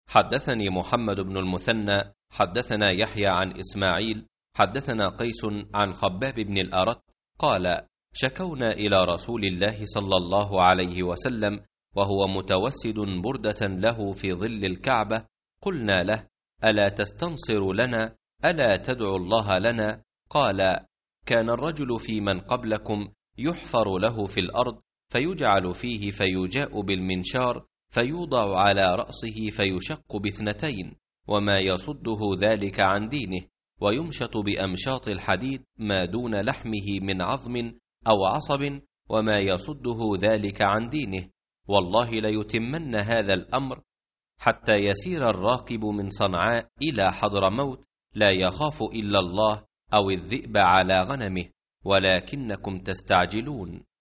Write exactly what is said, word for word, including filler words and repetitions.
حدثني محمد بن المثنى حدثنا يحيى عن إسماعيل حدثنا قيس عن خباب بن الأرت قال: شكونا إلى رسول الله صلى الله عليه وسلم وهو متوسد بردة له في ظل الكعبة، قلنا له: ألا تستنصر لنا؟ ألا تدعو الله لنا؟ قال: كان الرجل في من قبلكم يحفر له في الأرض فيجعل فيه فيجاء بالمنشار فيوضع على رأسه فيشق باثنتين، وما يصده ذلك عن دينه، ويمشط بأمشاط الحديد ما دون لحمه من عظم أو عصب، وما يصده ذلك عن دينه. والله ليتمن هذا الأمر حتى يسير الراكب من صنعاء إلى حضرموت لا يخاف إلا الله أو الذئب على غنمه، ولكنكم تستعجلون.